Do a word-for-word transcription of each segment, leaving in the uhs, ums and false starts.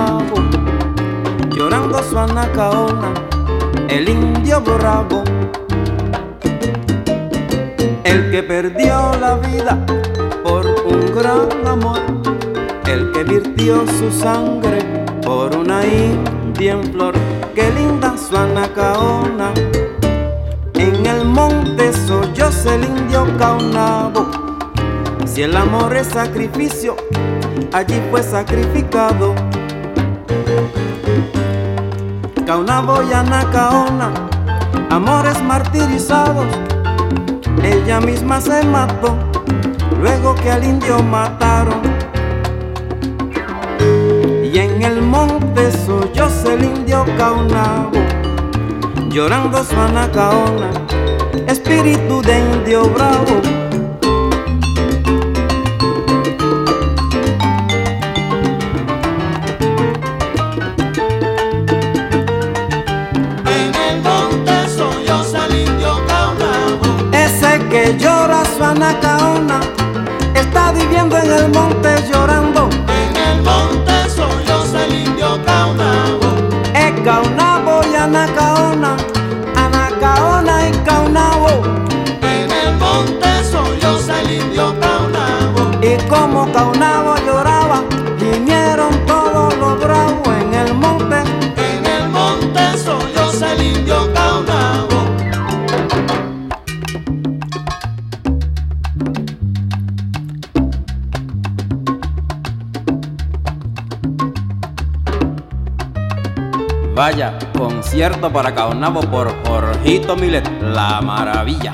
Caunabo, llorando su anacaona, el indio bravo, el que perdió la vida por un gran amor, el que virtió su sangre por una india en flor. Qué linda su anacaona, en el monte solloza el indio Caunabo. Si el amor es sacrificio, allí fue sacrificado. Caunabo y anacaona, amores martirizados. Ella misma se mató luego que al indio mataron. Y en el monte solloza el indio Caunabo, llorando su anacaona, espíritu de indio bravo. En el monte solloza el indio Caunabo, Ese que llora su anacaona está viviendo en el monte llorando. en el monte solloza el indio Caunabo, Es Caunabo y anacaona, anacaona y Caunabo. en el monte solloza el indio Caunabo, Y como Caunabo lloraba, gimieron todos los bravos en el monte. en el monte solloza el indio Caunabo. Vaya, concierto para Caunabo por Jorgito Milet, la maravilla.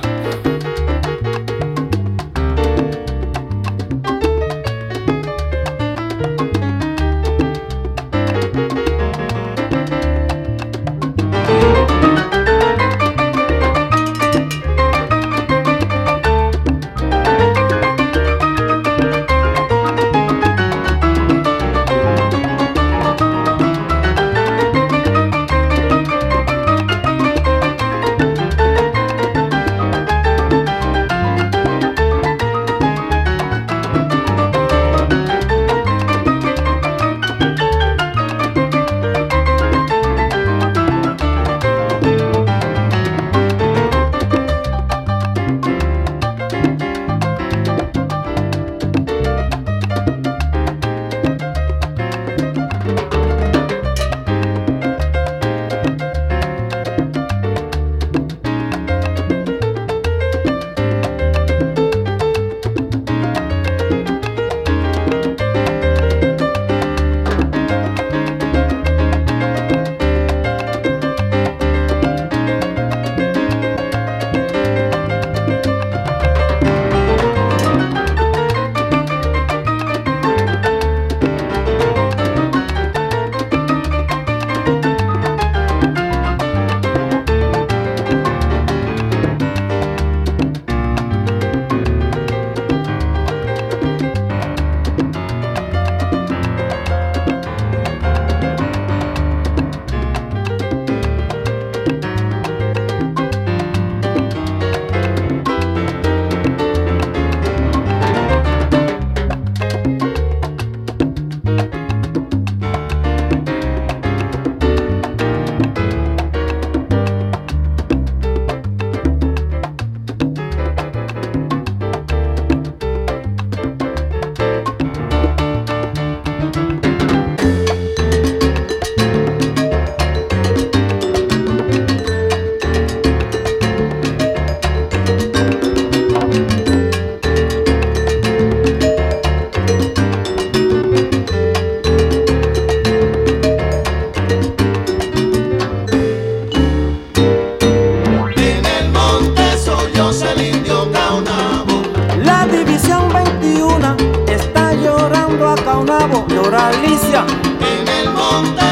Caunabo, llora Alicia. En el monte